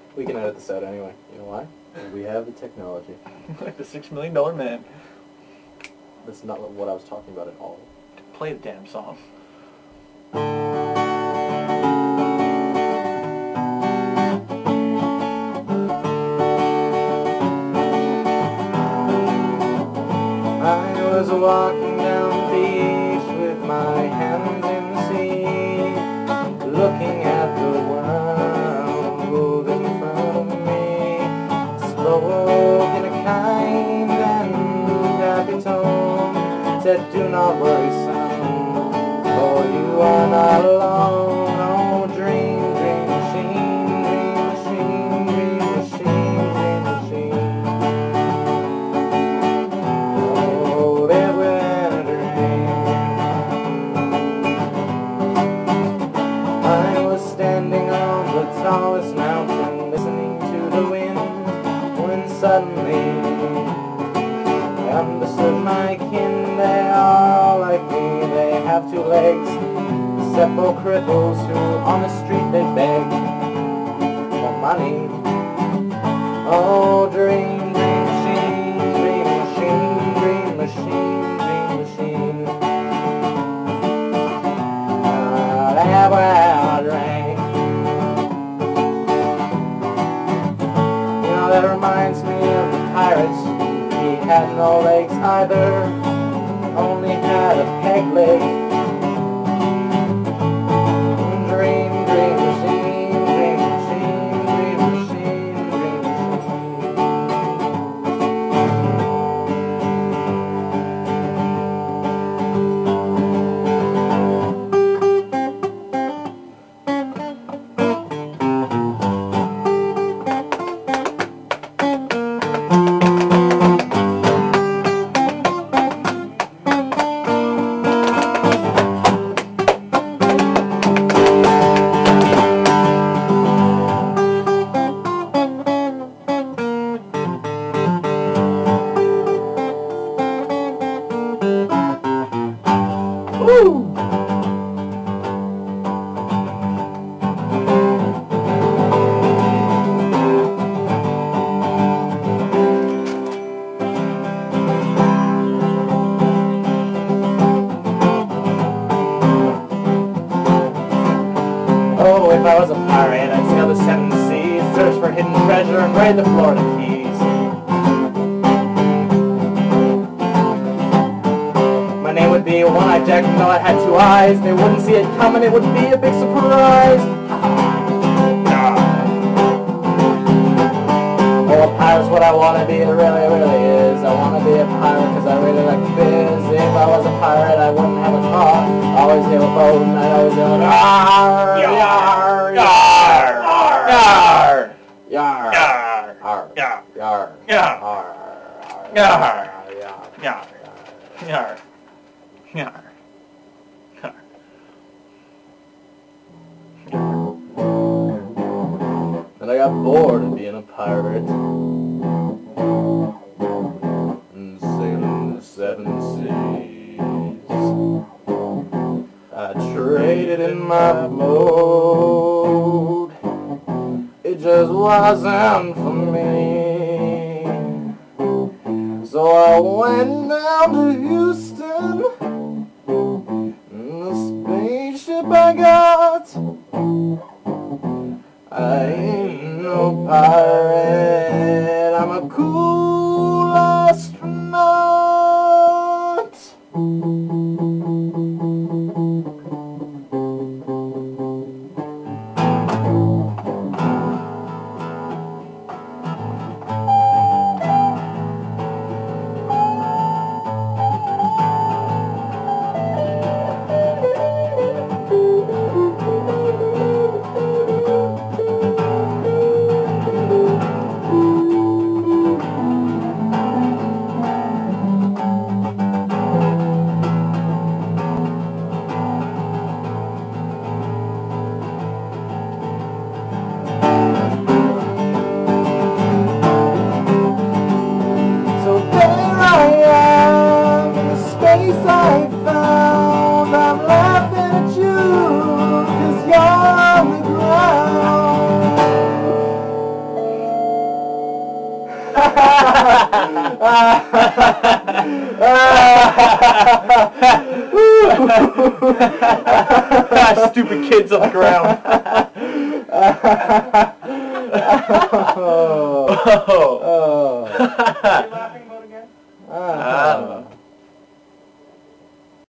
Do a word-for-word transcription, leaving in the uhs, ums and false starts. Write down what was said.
We can edit this out anyway. You know why? We have the technology. Like the six million dollar man. That's not what I was talking about at all. Play the damn song. I was walking down the beach with my hands in the sea, looking at the world move in front of me. Spoke in a kind and happy tone, said, "Do not worry, son, for you are not alone. Oh, dream, dream machine, dream machine, dream machine, dream machine." Tallest mountain, listening to the wind, when suddenly I understood my kin. They are all like me, they have two legs, simple cripples who on the street they beg for money. Oh, dream, dream machine, dream machine, dream machine, dream machine. Ah, that wild dream. That reminds me of the pirates. He had no legs either, only had a peg leg. Dream, dream machine, dream machine, dream machine, dream Oh, if I was a pirate, I'd sail the seven seas, search for hidden treasure, and raid the Florida Keys. My name would be One-Eyed Jack, even though I had two eyes. They wouldn't see it coming, it would be a big surprise. Oh, a pirate's what I want to be, it really, really is. I want to be a pirate because I really like biz. If I was a pirate, I wouldn't have a car. Always hail a boat and I'd always yell, "Yar! Yar! Yar! Yar! Yar! Yar! Yar! Yar! Yar! Yar! Yar! Yar! Yar! Yar! And I got bored of being a pirate and sailing the seven seas. I traded in my boat, it just wasn't for me. So I went down to Houston, and the spaceship I got, I ain't no pirate, I'm a cool astronaut. Stupid kids on the ground. oh. Oh. Oh. What are you laughing about again? I don't know.